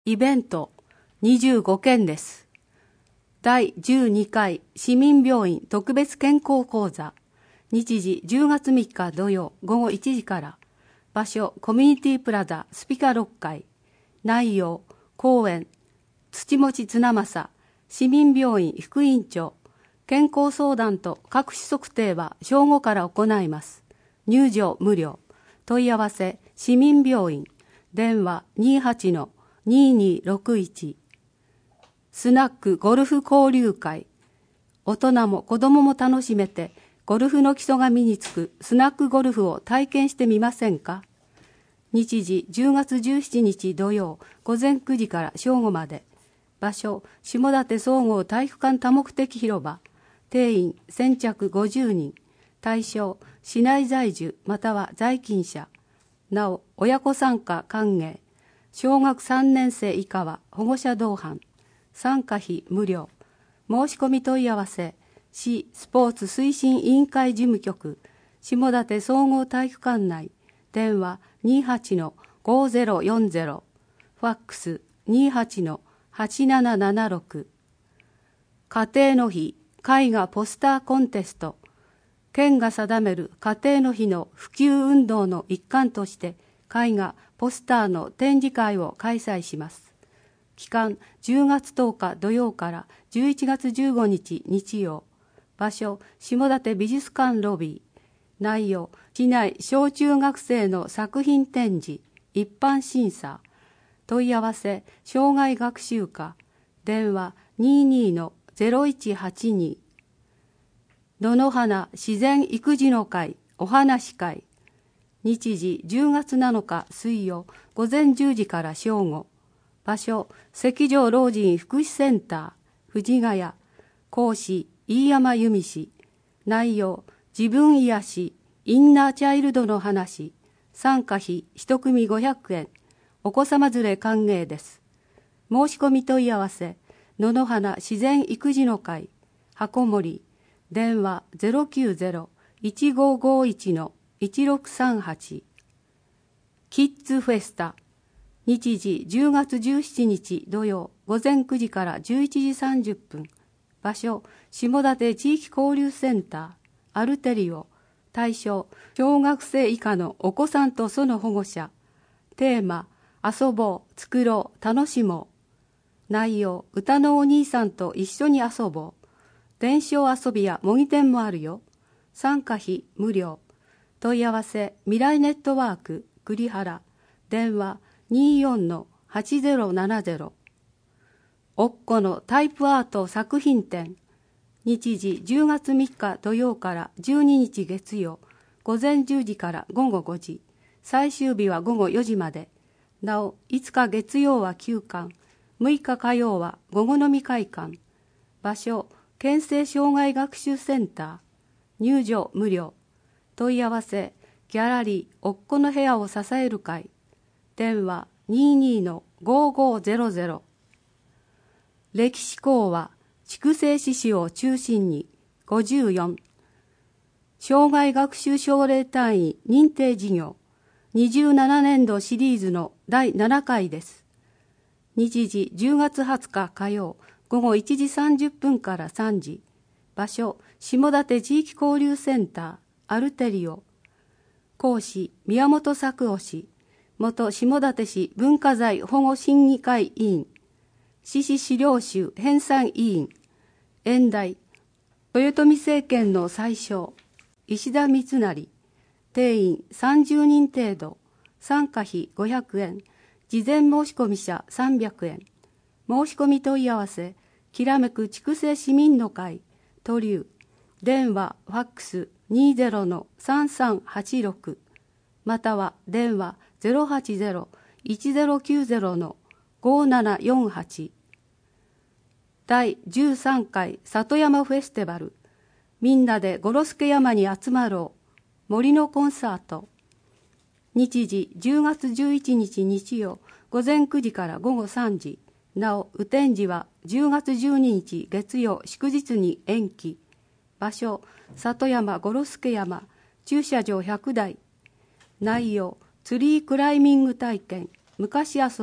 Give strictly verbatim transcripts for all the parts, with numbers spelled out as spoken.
イベントにじゅうごけんです。だいじゅうにかい市民病院特別健康講座。日時じゅうがつみっか土曜ごごいちじから。場所コミュニティプラザスピカろっかい。内容講演土持綱正市民病院副院長。健康相談と各種測定は正午から行います。入場無料。問い合わせ市民病院。電話 にーはちのにーにーろくいち。スナックゴルフ交流会。大人も子供も楽しめてゴルフの基礎が身につくスナックゴルフを体験してみませんか。日時じゅうがつじゅうしちにち土曜午前くじから正午まで。場所下館総合体育館多目的広場。定員先着ごじゅうにん。対象市内在住または在勤者。なお親子参加歓迎。小学さんねんせい以下は保護者同伴。参加費無料。申し込み問い合わせ市スポーツ推進委員会事務局下館総合体育館内。電話 にーはちのごぜろよんぜろ。ファックス にーはちのはちななななろく。家庭の日絵画ポスターコンテスト。県が定める家庭の日の普及運動の一環として絵画ポスターの展示会を開催します。期間じゅうがつとおか土曜からじゅういちがつじゅうごにち日曜。場所下館美術館ロビー。内容市内小中学生の作品展示一般審査。問い合わせ障害学習課。電話 にーにーのぜろいちはちに。野の花自然育児の会お話会。日時じゅうがつなのか水曜午前じゅうじから正午。場所関城老人福祉センター藤ヶ谷。講師飯山由美氏。内容自分癒しインナーチャイルドの話。参加費一組ごひゃくえん。お子様連れ歓迎です。申し込み問い合わせ野の花自然育児の会箱森。電話 ゼロきゅうゼロ いちごごいちのいちろくさんはち。キッズフェスタ。日時じゅうがつじゅうしちにち土曜午前くじからじゅういちじさんじゅっぷん。場所下館地域交流センターアルテリオ。対象小学生以下のお子さんとその保護者。テーマ遊ぼう作ろう楽しもう。内容歌のお兄さんと一緒に遊ぼう。伝承遊びや模擬店もあるよ。参加費無料。問い合わせ未来ネットワーク栗原。電話 にーよんのはちぜろななぜろ。おっこのタイプアート作品展。日時じゅうがつみっか土曜からじゅうににち月曜午前じゅうじからごごごじ。最終日はごごよじまで。なおいつか月曜は休館。むいか火曜は午後飲み会館。場所県政障害学習センター。入場無料。問い合わせギャラリーおっこの部屋を支える会。電話 にーにーのごごぜろぜろ。歴史講話筑西市史を中心にごじゅうよん。障害学習奨励単位認定事業にじゅうななねんどシリーズのだいななかいです。日時じゅうがつはつか火曜ごごいちじさんじゅっぷんからさんじ。場所下館地域交流センターアルテリオ。講師宮本作夫氏。元下館市文化財保護審議会委員。市史資料集編纂委員。演題豊臣政権の宰相石田三成。定員さんじゅうにん程度。参加費ごひゃくえん。事前申し込み者さんびゃくえん。申し込み問い合わせきらめく筑西市民の会都留。電話ファックス にーぜろのさんさんはちろく。または電話 ゼロはちゼロ いちゼロきゅうゼロのごななよんはち。だいじゅうさんかい里山フェスティバル。みんなで五呂助山に集まろう。森のコンサート。日時じゅうがつじゅういちにち日曜午前くじからごごさんじ。なお雨天時はじゅうがつじゅうににち月曜祝日に延期。場所里山五呂助山。駐車場ひゃくだい。内容ツリークライミング体験昔遊び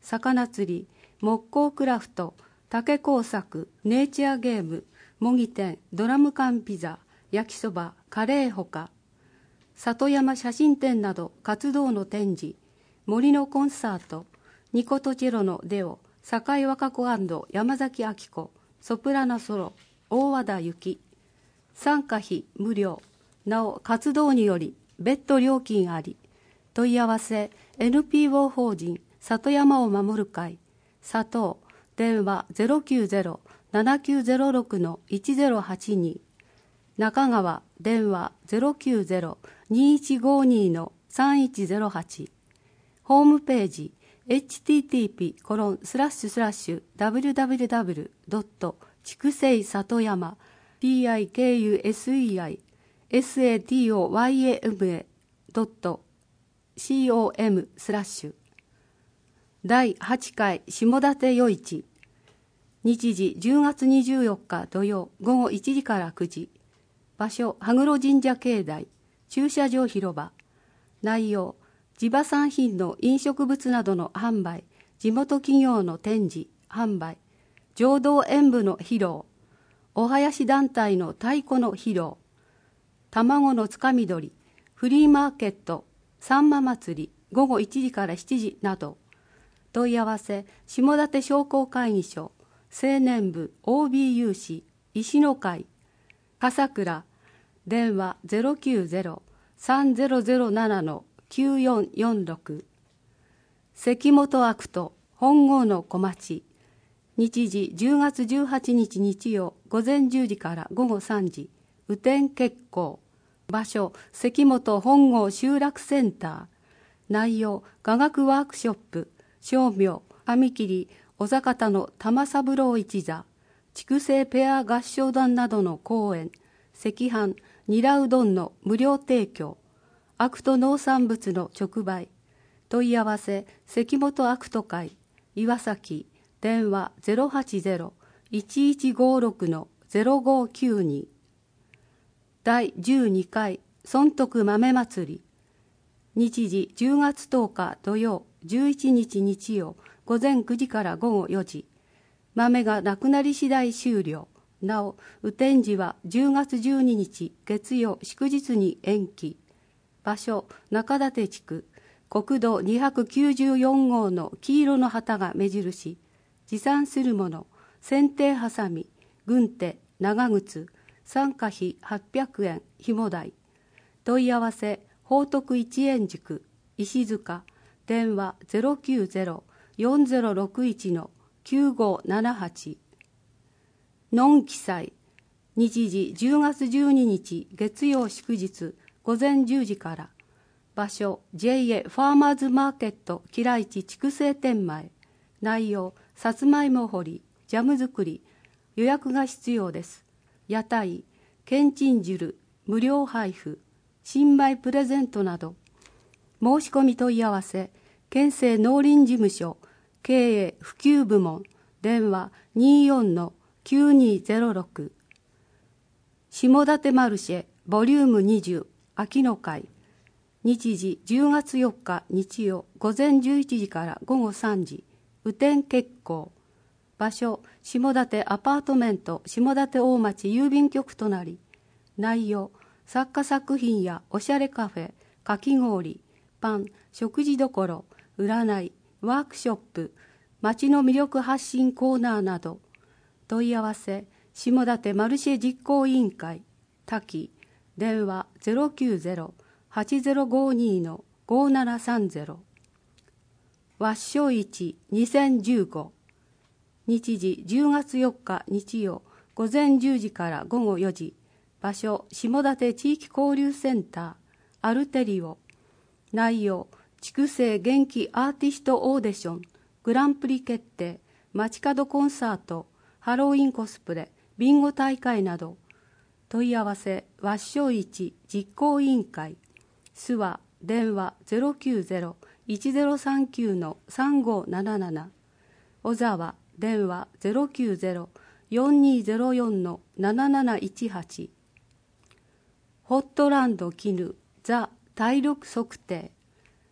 魚釣り、木工クラフト、竹工作、ネイチャーゲーム、模擬店、ドラム缶ピザ、焼きそば、カレーほか、里山写真展など活動の展示、森のコンサート、ニコトチェロのデオ、堺和歌子&山崎明子、ソプラノソロ、大和田由紀、参加費無料、なお活動により別途料金あり、問い合わせ エヌピーオー 法人里山を守る会、佐藤、電話 ゼロきゅうゼロ ななきゅうゼロろく いちゼロはちに、中川、電話 ゼロきゅうゼロ にいちごに さんいちゼロはち、ホームページ エイチティーティーピーコロンスラッシュスラッシュダブリューダブリューダブリュードット筑西里山 ピーアイケーユーエスイーアイエスエーティーオーワイエーエムエードットコムスラッシュだいはちかい下館夜市、日時じゅうがつにじゅうよっか土曜午後いちじからくじ、場所羽黒神社境内、駐車場広場、内容地場産品の飲食物などの販売、地元企業の展示販売、浄土演舞の披露、お囃子団体の太鼓の披露、卵のつかみ取り、フリーマーケット、さんま祭り午後いちじからしちじなど、問い合わせ下館商工会議所青年部 オービー 有志石野会笠倉、電話 ゼロきゅうゼロ さんゼロゼロなな きゅうよんよんろく、関本アクト本郷の小町、日時じゅうがつじゅうはちにち日曜午前じゅうじから午後さんじ、雨天決行、場所関本本郷集落センター、内容雅楽ワークショップ、称名紙切り小坂の玉三郎一座、筑西ペア合唱団などの公演、赤飯ニラうどんの無料提供、アクト農産物の直売、問い合わせ関本アクト会岩崎、電話 ゼロはちゼロ いちいちごろく ゼロごきゅうに、だいじゅうにかい損得豆祭り、日時じゅうがつとおか土曜じゅういちにち日曜午前くじから午後よじ、豆がなくなり次第終了。なお雨天時はじゅうがつじゅうににち月曜祝日に延期。場所中館地区、国道にひゃくきゅうじゅうよんごうの黄色の旗が目印、持参するもの剪定はさみ、軍手、長靴、参加費はっぴゃくえん、ひも代。問い合わせ報徳一円塾石塚、電話 ゼロきゅうゼロ よんゼロろくいち きゅうごななはち。のんき祭、日時じゅうがつじゅうににち月曜祝日午前じゅうじから、場所 ジェイエー ファーマーズマーケットキライチ筑西店前、内容さつまいも掘り、ジャム作り、予約が必要です。屋台、けんちん汁、無料配布、新米プレゼントなど、申し込み問い合わせ県政農林事務所経営普及部門、電話 にじゅうよん きゅうにゼロろく、下館マルシェボリュームにじゅう秋の会、日時じゅうがつよっか日曜午前じゅういちじから午後さんじ、雨天決行。場所下館アパートメント下館大町郵便局となり、内容作家作品やおしゃれカフェ、かき氷、パン、食事処、占い、ワークショップ、町の魅力発信コーナーなど。問い合わせ下館マルシェ実行委員会滝、電話 ゼロきゅうゼロ はちゼロごに ごななさんゼロ。わっしょい市にせんじゅうご、日時じゅうがつよっか日曜午前じゅうじから午後よじ、場所下館地域交流センターアルテリオ、内容筑西元気アーティストオーディション、グランプリ決定、街角コンサート、ハロウィンコスプレ、ビンゴ大会など。問い合わせわっしょい市実行委員会諏訪、電話 ゼロきゅうゼロ いちゼロさんきゅう さんごなななな、小沢、電話 ゼロきゅうゼロ よんにゼロよん なななないちはち。ホットランド絹ザ体力測定、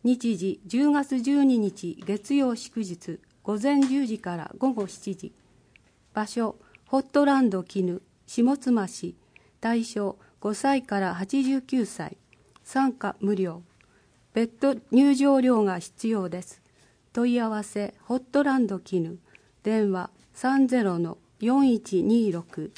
日時じゅうがつじゅうににち月曜祝日午前じゅうじから午後しちじ。場所ホットランド絹下妻市。対象ごさいからはちじゅうきゅうさい。参加無料。別途入場料が必要です。問い合わせホットランド絹。電話 さんぜろのよんいちにろく。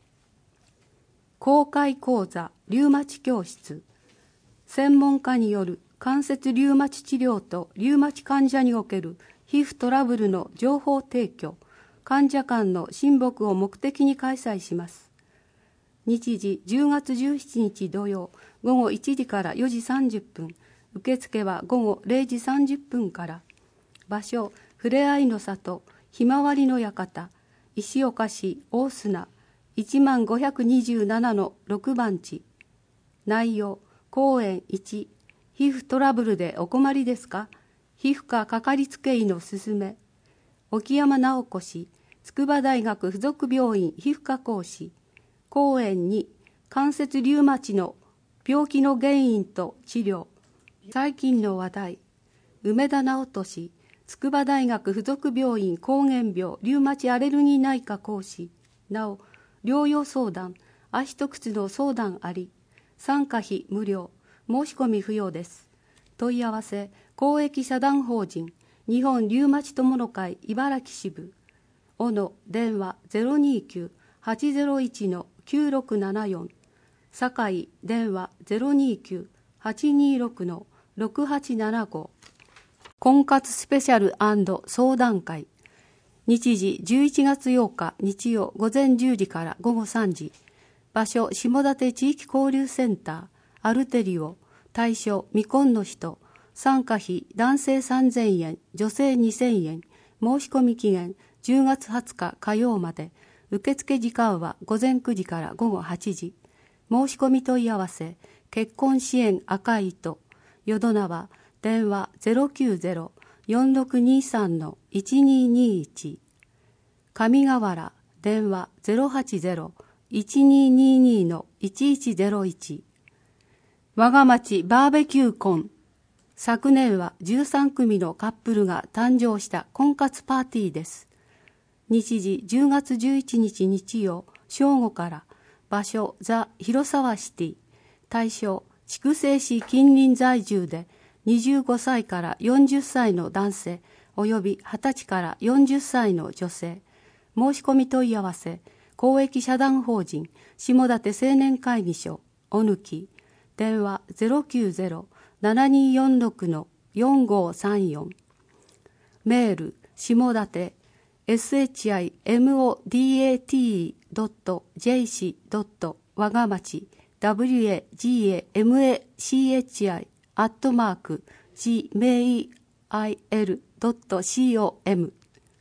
公開講座リウマチ教室。専門家による関節リウマチ治療とリウマチ患者における皮膚トラブルの情報提供、患者間の親睦を目的に開催します。日時じゅうがつじゅうしちにち土曜午後いちじからよじさんじゅっぷん。受付は午後れいじさんじゅっぷんから。場所ふれあいの里ひまわりの館石岡市大砂いちまんごひゃくにじゅうななのろくばんち。内容講演いち、皮膚トラブルでお困りですか？皮膚科かかりつけ医のすすめ。沖山直子氏、筑波大学附属病院皮膚科講師。講演に、関節リウマチの病気の原因と治療。最近の話題。梅田直人氏、筑波大学附属病院膠原病リウマチアレルギー内科講師。なお、療養相談、足と靴の相談あり。参加費無料。申し込み不要です。問い合わせ公益社団法人日本リウマチ友の会茨城支部。小野電話 ゼロにきゅう はちゼロいち きゅうろくななよん。堺電話 ゼロにきゅう はちにろく ろくはちななご。婚活スペシャル&相談会。日時じゅういちがつようか日曜午前じゅうじから午後さんじ。場所下館地域交流センターアルテリオ。対象未婚の人。参加費男性さんぜんえん女性にせんえん。申し込み期限じゅうがつはつか火曜まで。受付時間は午前くじから午後はちじ。申し込み問い合わせ結婚支援赤い糸。淀縄電話 ゼロきゅうゼロ よんろくにさん いちににいち。上河原電話 ゼロはちゼロ いちににに いちいちゼロいち。我が町バーベキューコン。昨年はじゅうさんくみのカップルが誕生した婚活パーティーです。日時じゅうがつじゅういちにち日曜正午から。場所ザ・広沢シティ。対象筑西市近隣在住でにじゅうごさいからよんじゅっさいの男性およびはたちからよんじゅっさいの女性。申し込み問い合わせ公益社団法人下館青年会議所おぬき。電話 ゼロきゅうゼロ ななによんろく よんごさんよん。メール下館 エスエイチアイエムオーディーエーティードットジェイシー わがまち ダブリューエージーエーエムエーシーエイチアイ アットマーク ジーメイエル ドット コム。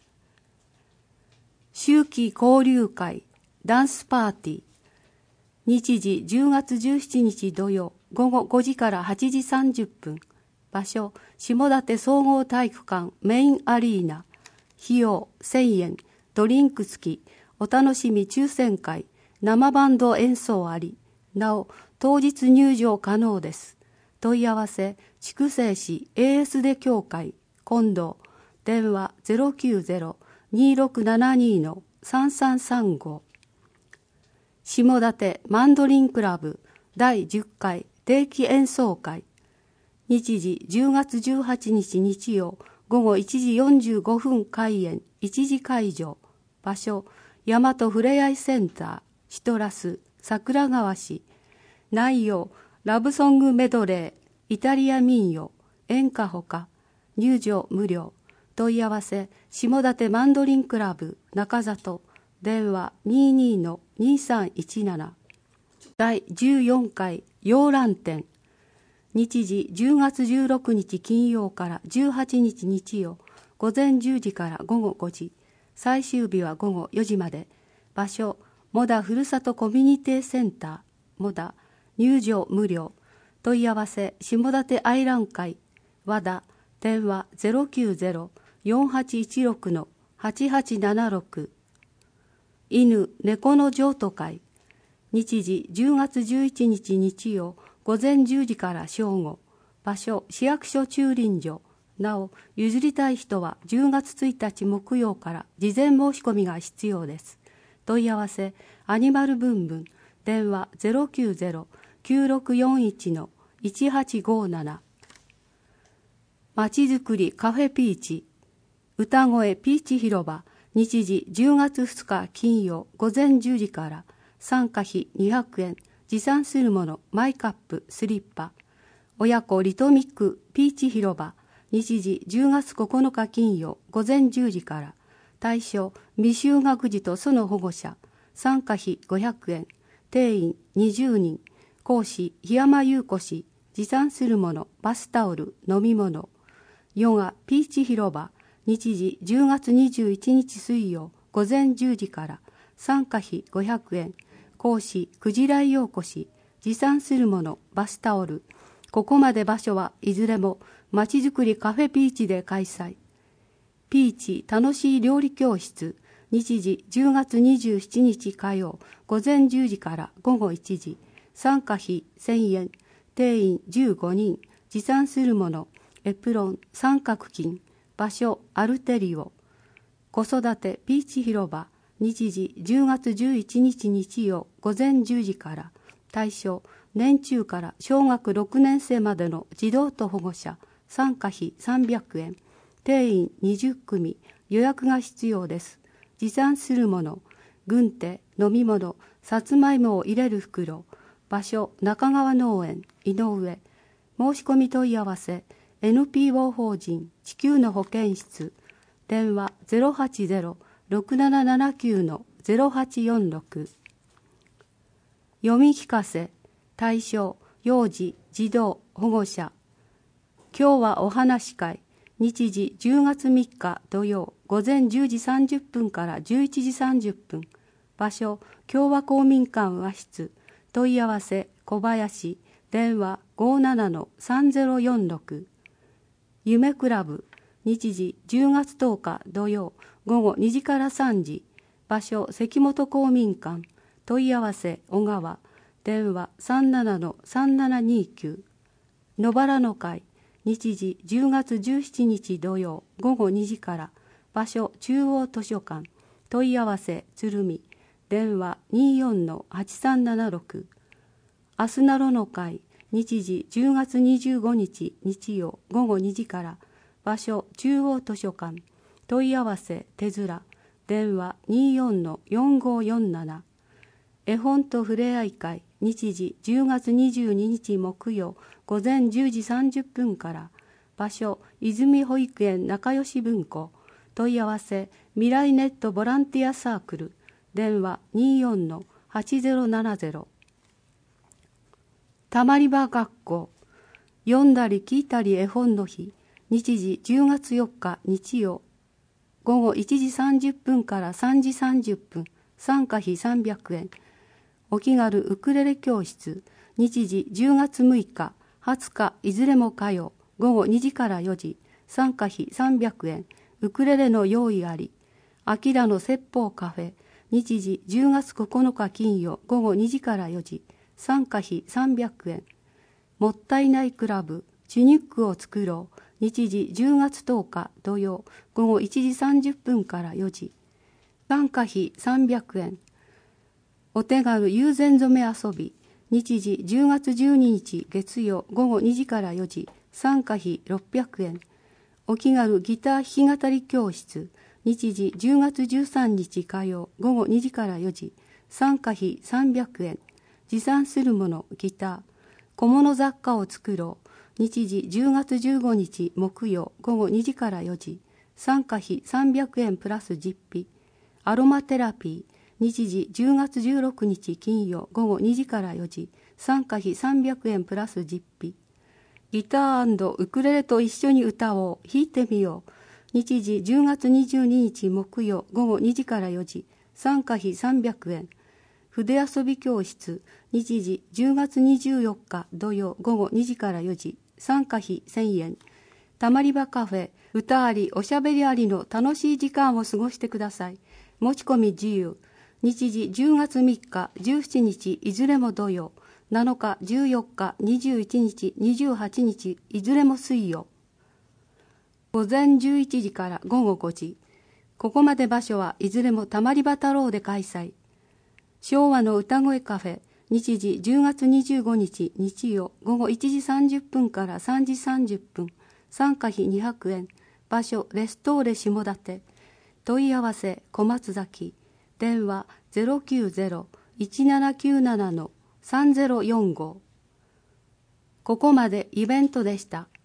秋季交流会ダンスパーティー。日時じゅうがつじゅうしちにち土曜午後ごじからはちじさんじゅっぷん。場所下館総合体育館メインアリーナ。費用せんえん。ドリンク付き。お楽しみ抽選会。生バンド演奏あり。なお当日入場可能です。問い合わせ筑西市 エーエス で協会近藤。電話 ゼロきゅうゼロ にろくななに さんさんさんご。下館マンドリンクラブだいじゅっかい定期演奏会。日時じゅうがつじゅうはちにち日曜午後いちじよんじゅうごふん開演いちじ会場。場所大和ふれあいセンターシトラス桜川市。内容ラブソングメドレーイタリア民謡演歌ほか。入場無料。問い合わせ下館マンドリンクラブ中里。電話 にじゅうにのにさんいちなな。だいじゅうよんかい洋蘭展。日時じゅうがつじゅうろくにち金曜からじゅうはちにち日曜午前じゅうじから午後ごじ。最終日は午後よじまで。場所モダふるさとコミュニティセンターモダ。入場無料。問い合わせ下館愛覧会和田。電話 ゼロきゅうゼロ よんはちいちろく はちはちななろく。犬猫の譲渡会。日時じゅうがつじゅういちにち日曜午前じゅうじから正午。 場所市役所駐輪場。なお、譲りたい人はじゅうがつついたち木曜から事前申し込みが必要です。問い合わせ、アニマルブンブン、電話 ゼロきゅうゼロ きゅうろくよんいち いちはちごなな。まちづくりカフェピーチ、歌声ピーチ広場、日時じゅうがつふつか金曜午前じゅうじから、参加費にひゃくえん、持参するもの、マイカップ、スリッパ。親子リトミックピーチ広場、日時じゅうがつここのか金曜午前じゅうじから、対象未就学児とその保護者、参加費ごひゃくえん、定員にじゅうにん、講師檜山優子氏、持参するもの、バスタオル、飲み物。ヨガピーチ広場、日時じゅうがつにじゅういちにち水曜午前じゅうじから、参加費ごひゃくえん、講師クジラ陽子氏、持参するもの、バスタオル。ここまで場所はいずれもまちづくりカフェピーチで開催。ピーチ楽しい料理教室、日時じゅうがつにじゅうしちにち火曜午前じゅうじから午後いちじ、参加費せんえん、定員じゅうごにん、持参するもの、エプロン、三角巾、場所アルテリオ。子育てピーチ広場、日時じゅうがつじゅういちにち日曜午前じゅうじから、対象年中から小学ろくねんせいまでの児童と保護者、参加費さんびゃくえん、定員にじゅっくみ、予約が必要です。持参するもの、軍手、飲み物、さつまいもを入れる袋。場所中川農園、井上。申し込み問い合わせ、エヌピーオー 法人地球の保健室、電話 ゼロはちゼロ ろくななななきゅう ゼロはちよんろく。読み聞かせ、対象幼児、児童、保護者。今日はお話会、日時じゅうがつみっか土曜午前じゅうじさんじゅっぷんからじゅういちじさんじゅっぷん。場所共和公民館和室。問い合わせ小林、電話 ごーななのさんぜろよんろく。夢クラブ、日時じゅうがつとおか土曜午後にじからさんじ。場所関本公民館。問い合わせ小川、電話 さんななのさんななにきゅう。野原の会、日時じゅうがつじゅうしちにち土曜午後にじから。場所中央図書館。問い合わせ鶴見、電話 にーよんのはちさんななろく。アスナロの会、日時じゅうがつにじゅうごにち日曜午後にじから。場所中央図書館。問い合わせ手面、電話 にーよんのよんごよんなな。絵本とふれあい会、日時じゅうがつにじゅうににち木曜午前じゅうじさんじゅっぷんから。場所泉保育園仲良し文庫。問い合わせ未来ネットボランティアサークル。電話 にーよんのはちぜろななぜろ。たまり場学校、読んだり聞いたり絵本の日、日時じゅうがつよっか日曜午後いちじさんじゅっぷんからさんじさんじゅっぷん、参加費さんびゃくえん。お気軽ウクレレ教室、日時じゅうがつむいかはつかいずれも火曜午後にじからよじ、参加費さんびゃくえん。ウクレレの用意あり。あきらの説法カフェ、日時じゅうがつここのか金曜午後にじからよじ、参加費さんびゃくえん。もったいないクラブ、チュニックを作ろう。日時じゅうがつとおか土曜午後いちじさんじゅっぷんからよじ。参加費さんびゃくえん。お手軽友禅染め遊び。日時じゅうがつじゅうににち月曜午後にじからよじ。参加費ろっぴゃくえん。お気軽ギター弾き語り教室。日時じゅうがつじゅうさんにち火曜午後にじからよじ。参加費さんびゃくえん。持参するものギター。小物雑貨を作ろう。日時じゅうがつじゅうごにち木曜午後にじからよじ。参加費さんびゃくえんプラス実費。アロマテラピー。日時じゅうがつじゅうろくにち金曜午後にじからよじ。参加費さんびゃくえんプラス実費。ギター&ウクレレと一緒に歌おう。弾いてみよう。日時じゅうがつにじゅうににち木曜午後にじからよじ。参加費さんびゃくえん。筆遊び教室。日時じゅうがつにじゅうよっか土曜午後にじからよじ。参加費せんえん。たまり場カフェ、歌ありおしゃべりありの楽しい時間を過ごしてください。持ち込み自由。日時じゅうがつみっかじゅうしちにちいずれも土曜。 なのか、じゅうよっか、にじゅういちにち、にじゅうはちにち、いずれも水曜。午前じゅういちじから午後ごじ。ここまで場所はいずれもたまり場太郎で開催。昭和の歌声カフェ、日時じゅうがつにじゅうごにち日曜午後いちじさんじゅっぷんからさんじさんじゅっぷん。参加費にひゃくえん。場所レストーレ下館。問い合わせ小松崎。電話 ゼロきゅうゼロ いちななきゅうなな さんゼロよんご。ここまでイベントでした。